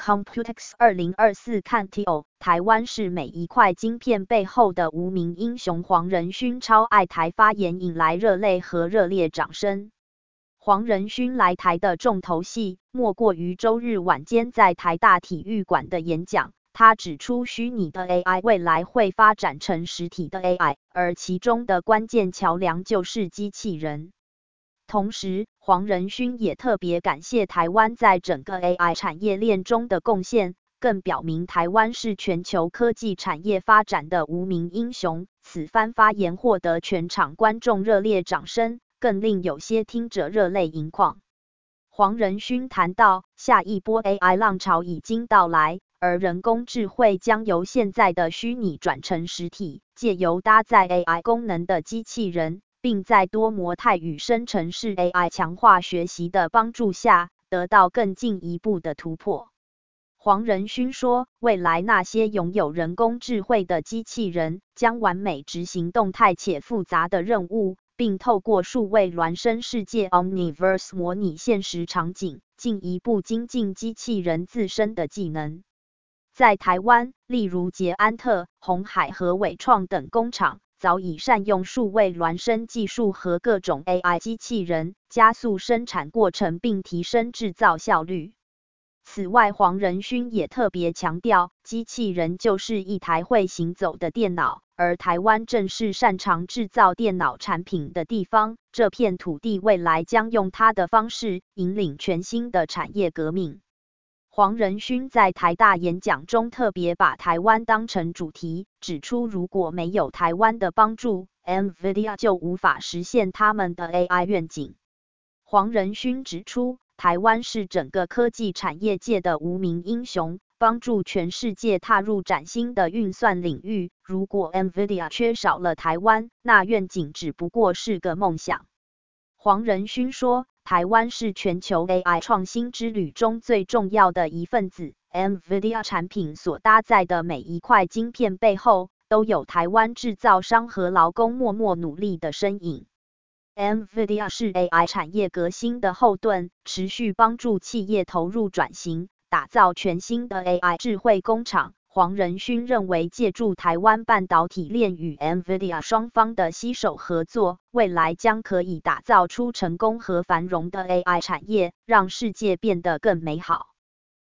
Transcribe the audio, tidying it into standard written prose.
Computex 2024看 TO， 台湾是每一块晶片背后的无名英雄黄仁勋超爱台发言引来热泪和热烈掌声。黄仁勋来台的重头戏，莫过于周日晚间在台大体育馆的演讲。他指出，虚拟的 AI 未来会发展成实体的 AI， 而其中的关键桥梁就是机器人。同时，黄仁勋也特别感谢台湾在整个 AI 产业链中的贡献，更表明台湾是全球科技产业发展的无名英雄。此番发言获得全场观众热烈掌声，更令有些听者热泪盈眶。黄仁勋谈到，下一波 AI 浪潮已经到来，而人工智慧将由现在的虚拟转成实体，借由搭载 AI 功能的机器人，并在多模态与生成式 AI 强化学习的帮助下，得到更进一步的突破。黄仁勋说，未来那些拥有人工智慧的机器人将完美执行动态且复杂的任务，并透过数位孪生世界 Omniverse 模拟现实场景，进一步精进机器人自身的技能。在台湾，例如捷安特、鸿海和伟创等工厂，早已善用数位孪生技术和各种 AI 机器人，加速生产过程并提升制造效率。此外，黄仁勋也特别强调，机器人就是一台会行走的电脑，而台湾正是擅长制造电脑产品的地方，这片土地未来将用它的方式引领全新的产业革命。黄仁勋在台大演讲中特别把台湾当成主题，指出如果没有台湾的帮助 ，NVIDIA 就无法实现他们的 AI 愿景。黄仁勋指出，台湾是整个科技产业界的无名英雄，帮助全世界踏入崭新的运算领域。如果 NVIDIA 缺少了台湾，那愿景只不过是个梦想。黄仁勋说，台湾是全球 AI 创新之旅中最重要的一份子。NVIDIA 产品所搭载的每一块晶片背后，都有台湾制造商和劳工默默努力的身影。NVIDIA 是 AI 产业革新的后盾，持续帮助企业投入转型，打造全新的 AI 智慧工厂。黄仁勋认为，借助台湾半导体链与 NVIDIA 双方的携手合作，未来将可以打造出成功和繁荣的 AI 产业，让世界变得更美好。